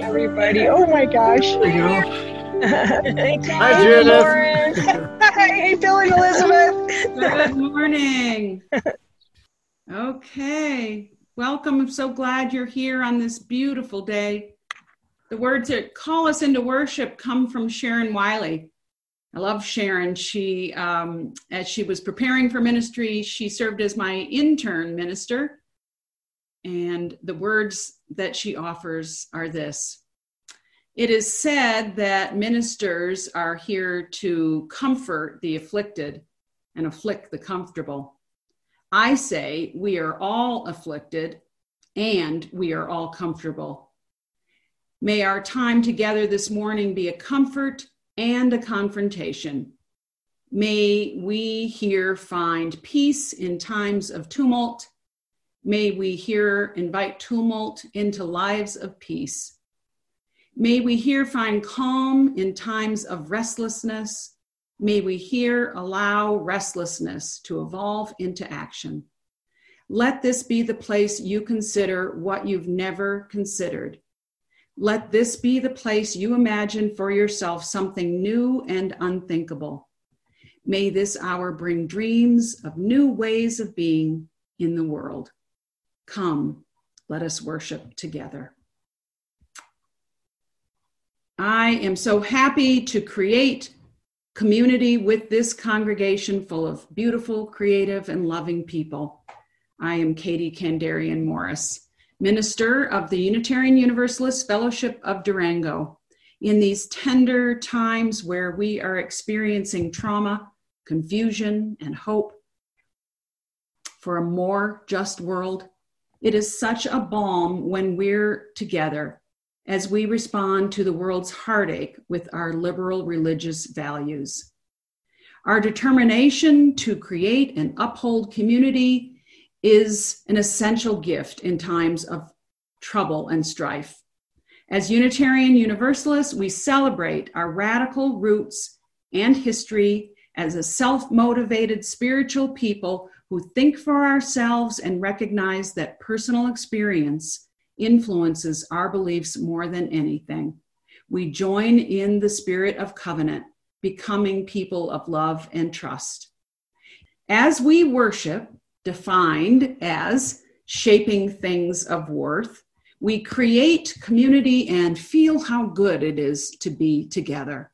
everybody. Oh my gosh. There you go. Hey, Hi, Judith. Lauren. Hey, Phil and Elizabeth. Good morning. Okay, welcome. I'm so glad you're here on this beautiful day. The words that call us into worship come from Sharon Wiley. I love Sharon. She, as she was preparing for ministry, she served as my intern minister. And the words that she offers are this: it is said that ministers are here to comfort the afflicted and afflict the comfortable. I say we are all afflicted and we are all comfortable. May our time together this morning be a comfort and a confrontation. May we here find peace in times of tumult. May we here invite tumult into lives of peace. May we here find calm in times of restlessness. May we here allow restlessness to evolve into action. Let this be the place you consider what you've never considered. Let this be the place you imagine for yourself something new and unthinkable. May this hour bring dreams of new ways of being in the world. Come, let us worship together. I am so happy to create community with this congregation full of beautiful, creative, and loving people. I am Katie Kandarian Morris, minister of the Unitarian Universalist Fellowship of Durango. In these tender times where we are experiencing trauma, confusion, and hope for a more just world, it is such a balm when we're together as we respond to the world's heartache with our liberal religious values. Our determination to create and uphold community is an essential gift in times of trouble and strife. As Unitarian Universalists, we celebrate our radical roots and history as a self-motivated spiritual people who think for ourselves and recognize that personal experience influences our beliefs more than anything. We join in the spirit of covenant, becoming people of love and trust. As we worship, defined as shaping things of worth, we create community and feel how good it is to be together.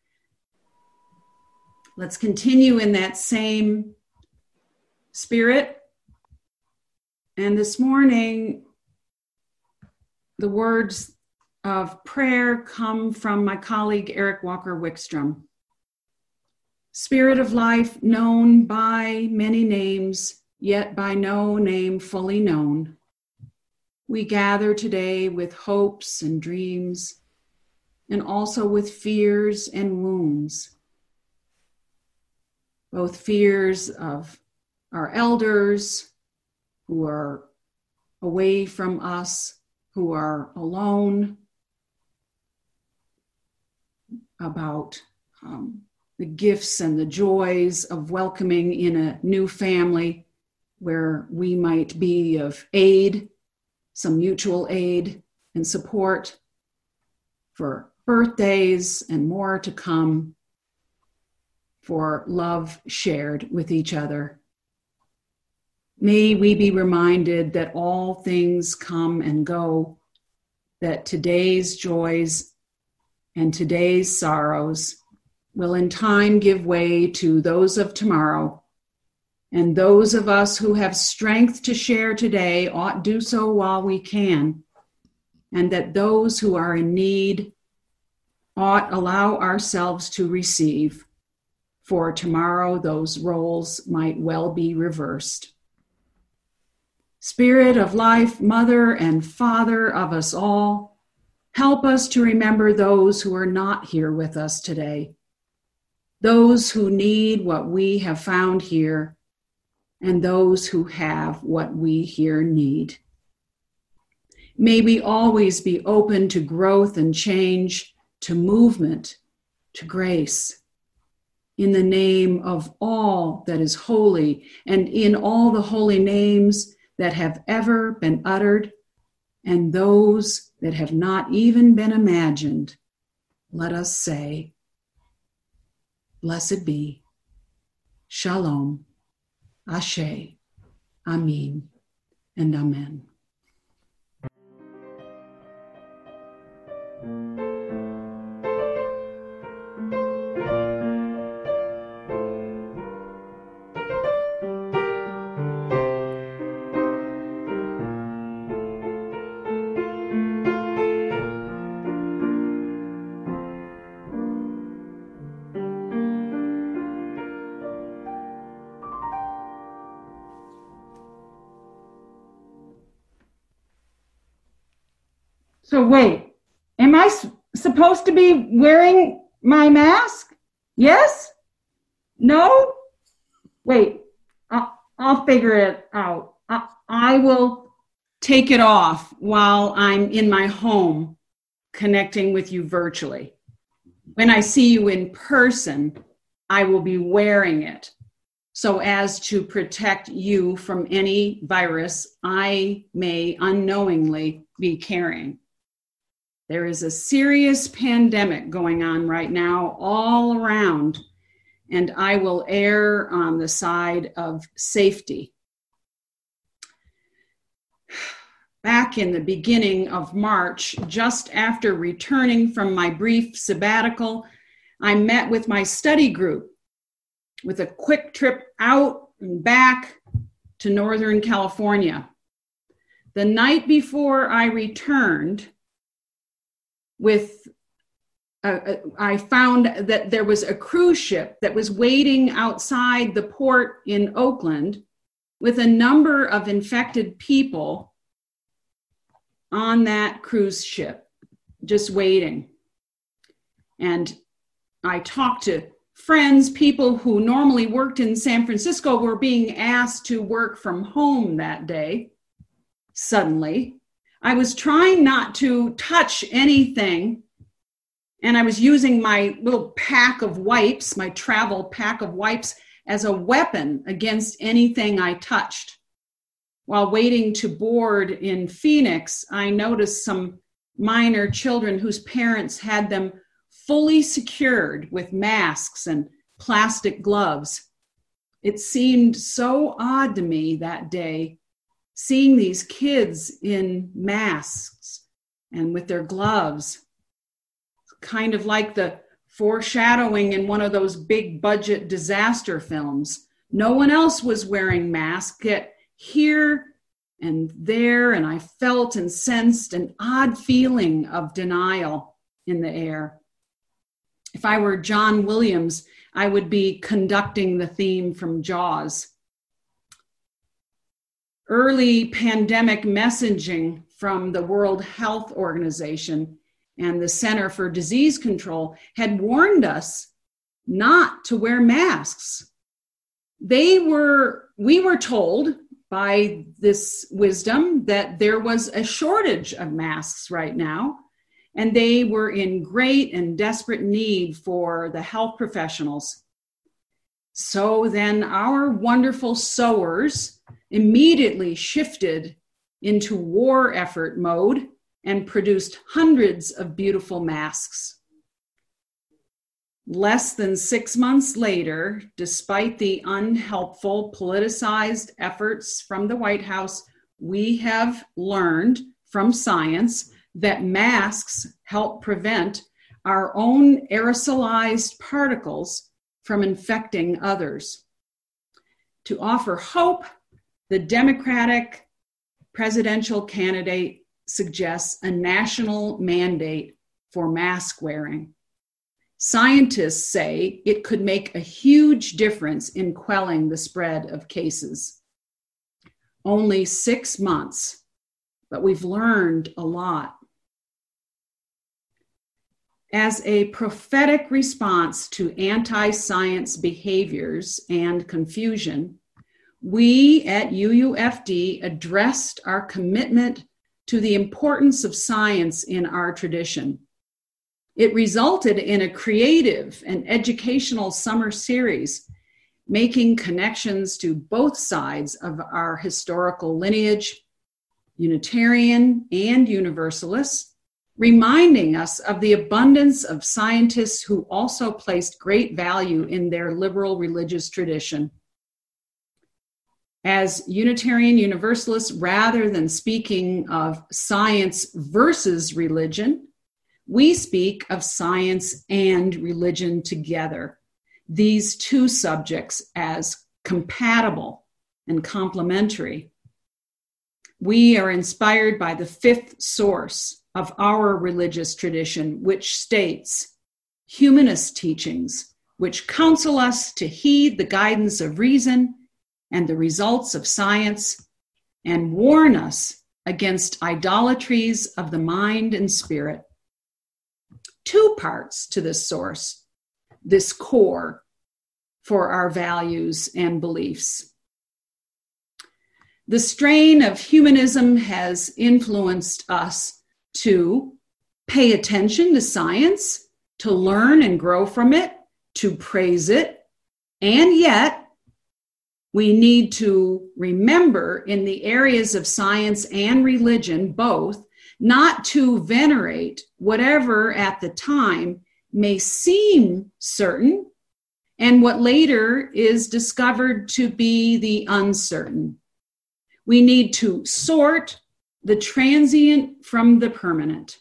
Let's continue in that same spirit. And this morning, the words of prayer come from my colleague, Eric Walker Wickstrom. Spirit of life, known by many names, yet by no name fully known. We gather today with hopes and dreams, and also with fears and wounds. Both fears of our elders who are away from us, who are alone, about the gifts and the joys of welcoming in a new family where we might be of aid, some mutual aid and support for birthdays and more to come, for love shared with each other. May we be reminded that all things come and go, that today's joys and today's sorrows will in time give way to those of tomorrow, and those of us who have strength to share today ought do so while we can, and that those who are in need ought allow ourselves to receive, for tomorrow those roles might well be reversed. Spirit of life, mother and father of us all, help us to remember those who are not here with us today, those who need what we have found here, and those who have what we here need. May we always be open to growth and change, to movement, to grace. In the name of all that is holy and in all the holy names that have ever been uttered, and those that have not even been imagined, let us say, blessed be, Shalom, Ashe, Amin, and Amen. So wait, am I supposed to be wearing my mask? Yes? No? Wait, I'll figure it out. I will take it off while I'm in my home connecting with you virtually. When I see you in person, I will be wearing it so as to protect you from any virus I may unknowingly be carrying. There is a serious pandemic going on right now all around, and I will err on the side of safety. Back in the beginning of March, just after returning from my brief sabbatical, I met with my study group with a quick trip out and back to Northern California. The night before I returned, I found that there was a cruise ship that was waiting outside the port in Oakland with a number of infected people on that cruise ship, just waiting. And I talked to friends, people who normally worked in San Francisco were being asked to work from home that day. Suddenly, I was trying not to touch anything, and I was using my little pack of wipes, my travel pack of wipes, as a weapon against anything I touched. While waiting to board in Phoenix, I noticed some minor children whose parents had them fully secured with masks and plastic gloves. It seemed so odd to me that day, seeing these kids in masks and with their gloves, kind of like the foreshadowing in one of those big budget disaster films. No one else was wearing masks, yet here and there, and I felt and sensed an odd feeling of denial in the air. If I were John Williams, I would be conducting the theme from Jaws. Early pandemic messaging from the World Health Organization and the Center for Disease Control had warned us not to wear masks. We were told by this wisdom that there was a shortage of masks right now, and they were in great and desperate need for the health professionals. So then our wonderful sewers immediately shifted into war effort mode and produced hundreds of beautiful masks. Less than 6 months later, despite the unhelpful politicized efforts from the White House, we have learned from science that masks help prevent our own aerosolized particles from infecting others. To offer hope, the Democratic presidential candidate suggests a national mandate for mask wearing. Scientists say it could make a huge difference in quelling the spread of cases. Only 6 months, but we've learned a lot. As a prophetic response to anti-science behaviors and confusion, we at UUFD addressed our commitment to the importance of science in our tradition. It resulted in a creative and educational summer series, making connections to both sides of our historical lineage Unitarian and Universalist, reminding us of the abundance of scientists who also placed great value in their liberal religious tradition. As Unitarian Universalists, rather than speaking of science versus religion, we speak of science and religion together, these two subjects as compatible and complementary. We are inspired by the fifth source of our religious tradition, which states humanist teachings, which counsel us to heed the guidance of reason and the results of science, and warn us against idolatries of the mind and spirit. Two parts to this source, this core for our values and beliefs. The strain of humanism has influenced us to pay attention to science, to learn and grow from it, to praise it, and yet we need to remember in the areas of science and religion both, not to venerate whatever at the time may seem certain and what later is discovered to be the uncertain. We need to sort the transient from the permanent.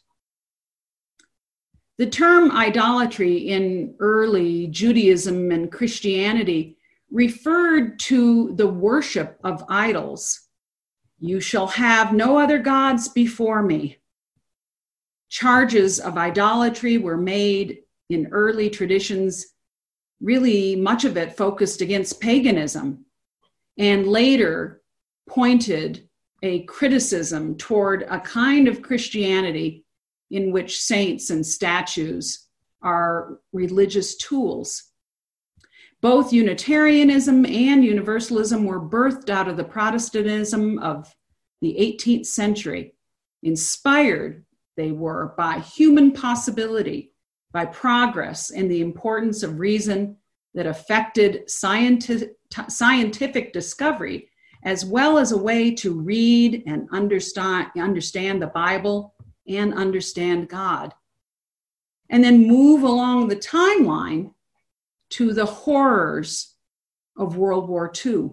The term idolatry in early Judaism and Christianity referred to the worship of idols. You shall have no other gods before me. Charges of idolatry were made in early traditions, really much of it focused against paganism, and later pointed a criticism toward a kind of Christianity in which saints and statues are religious tools. Both Unitarianism and Universalism were birthed out of the Protestantism of the 18th century. Inspired, they were by human possibility, by progress and the importance of reason that affected scientific discovery, as well as a way to read and understand the Bible and understand God. And then move along the timeline to the horrors of World War II.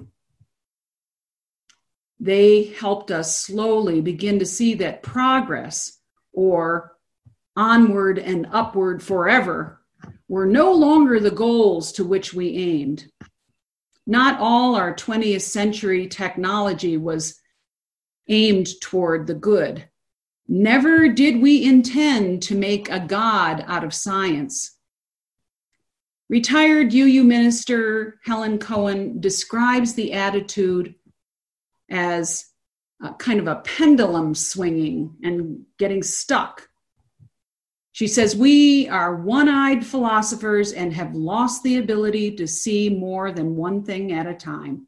They helped us slowly begin to see that progress, or onward and upward forever, were no longer the goals to which we aimed. Not all our 20th century technology was aimed toward the good. Never did we intend to make a God out of science. Retired UU minister Helen Cohen describes the attitude as a kind of a pendulum swinging and getting stuck. She says, we are one-eyed philosophers and have lost the ability to see more than one thing at a time.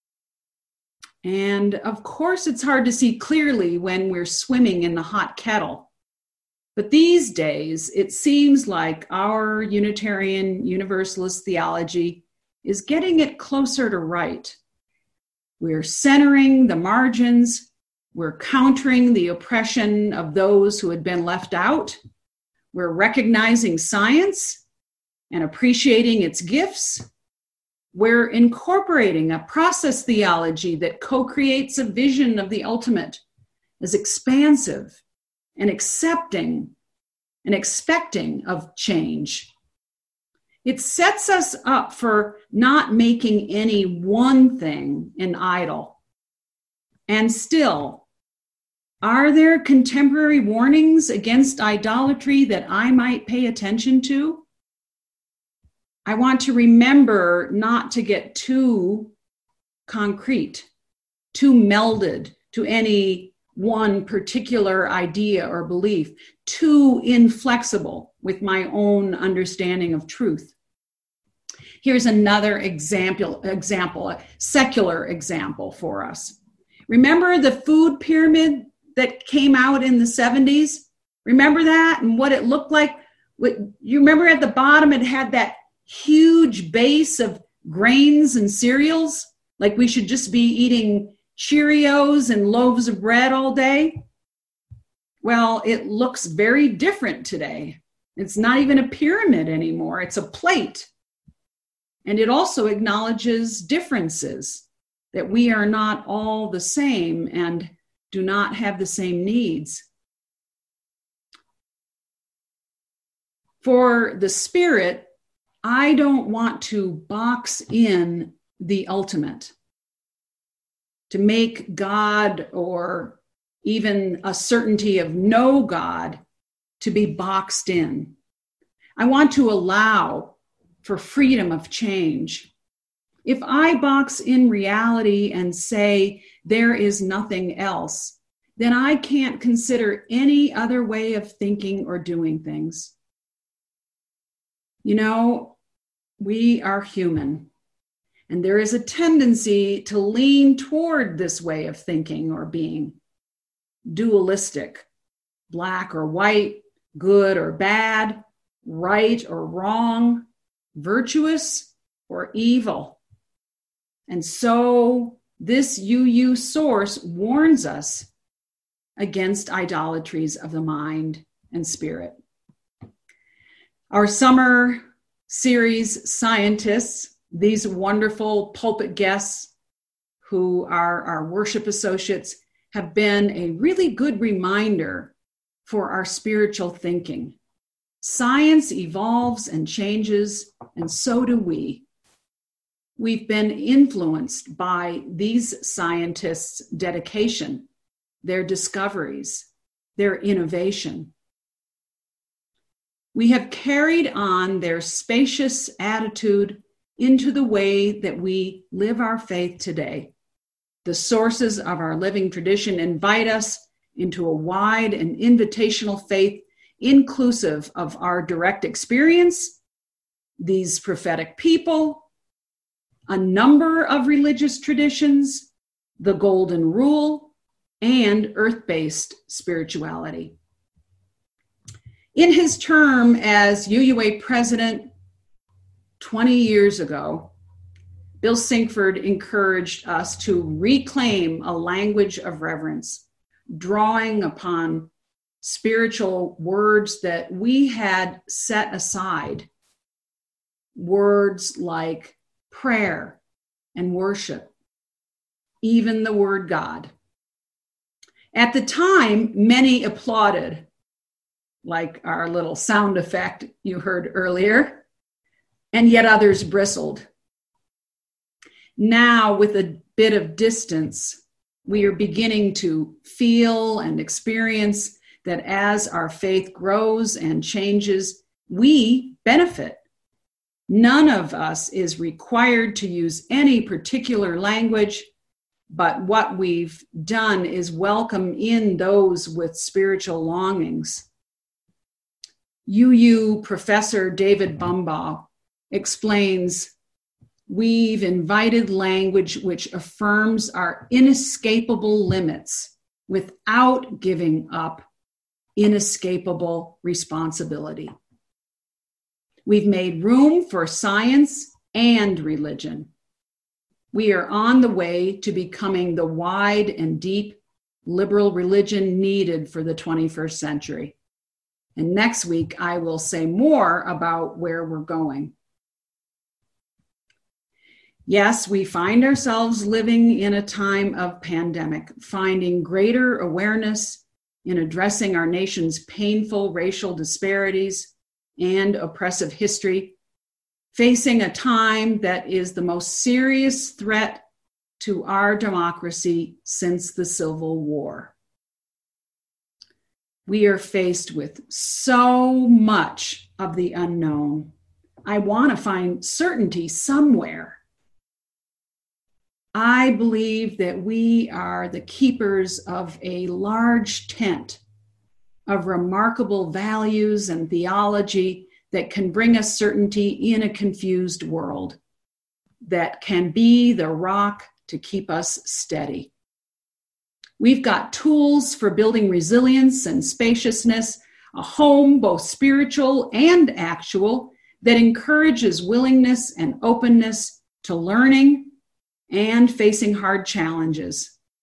And of course, it's hard to see clearly when we're swimming in the hot kettle. But these days, it seems like our Unitarian Universalist theology is getting it closer to right. We're centering the margins. We're countering the oppression of those who had been left out. We're recognizing science and appreciating its gifts. We're incorporating a process theology that co-creates a vision of the ultimate as expansive and accepting and expecting of change. It sets us up for not making any one thing an idol. And still, are there contemporary warnings against idolatry that I might pay attention to? I want to remember not to get too concrete, too melded to any one particular idea or belief, too inflexible with my own understanding of truth. Here's another example, a secular example for us. Remember the food pyramid that came out in the 70s? Remember that and what it looked like? You remember at the bottom it had that huge base of grains and cereals? Like we should just be eating Cheerios and loaves of bread all day? Well, it looks very different today. It's not even a pyramid anymore. It's a plate. And it also acknowledges differences, that we are not all the same and do not have the same needs. For the Spirit, I don't want to box in the ultimate, to make God or even a certainty of no God to be boxed in. I want to allow for freedom of change. If I box in reality and say there is nothing else, then I can't consider any other way of thinking or doing things. You know, we are human, and there is a tendency to lean toward this way of thinking or being. Dualistic, black or white, good or bad, right or wrong, virtuous or evil. And so this UU source warns us against idolatries of the mind and spirit. Our summer series scientists, these wonderful pulpit guests who are our worship associates, have been a really good reminder for our spiritual thinking. Science evolves and changes, and so do we. We've been influenced by these scientists' dedication, their discoveries, their innovation. We have carried on their spacious attitude into the way that we live our faith today. The sources of our living tradition invite us into a wide and invitational faith inclusive of our direct experience, these prophetic people, a number of religious traditions, the Golden Rule, and earth-based spirituality. In his term as UUA president 20 years ago, Bill Sinkford encouraged us to reclaim a language of reverence, drawing upon spiritual words that we had set aside. Words like prayer and worship, even the word God. At the time, many applauded, like our little sound effect you heard earlier, and yet others bristled. Now, with a bit of distance, we are beginning to feel and experience that as our faith grows and changes, we benefit. None of us is required to use any particular language, but what we've done is welcome in those with spiritual longings. UU Professor David Bumbaugh explains, we've invited language which affirms our inescapable limits without giving up inescapable responsibility. We've made room for science and religion. We are on the way to becoming the wide and deep liberal religion needed for the 21st century. And next week, I will say more about where we're going. Yes, we find ourselves living in a time of pandemic, finding greater awareness in addressing our nation's painful racial disparities and oppressive history, facing a time that is the most serious threat to our democracy since the Civil War. We are faced with so much of the unknown. I want to find certainty somewhere. I believe that we are the keepers of a large tent of remarkable values and theology that can bring us certainty in a confused world, that can be the rock to keep us steady. We've got tools for building resilience and spaciousness, a home both spiritual and actual that encourages willingness and openness to learning and facing hard challenges.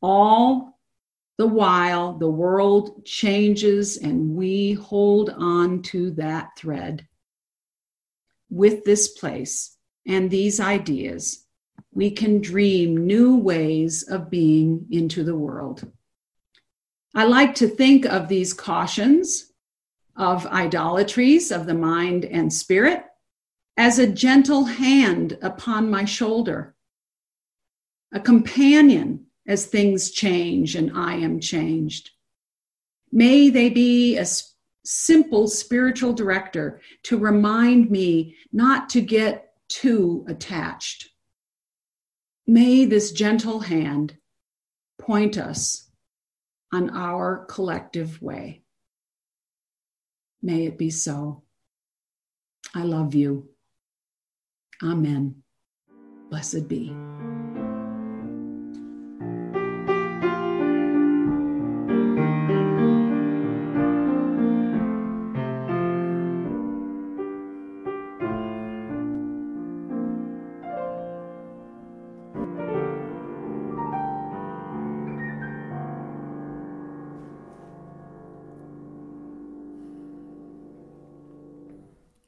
All the while, the world changes and we hold on to that thread. With this place and these ideas, we can dream new ways of being into the world. I like to think of these cautions of idolatries of the mind and spirit as a gentle hand upon my shoulder, a companion as things change and I am changed. May they be a simple spiritual director to remind me not to get too attached. May this gentle hand point us on our collective way. May it be so. I love you. Amen. Blessed be.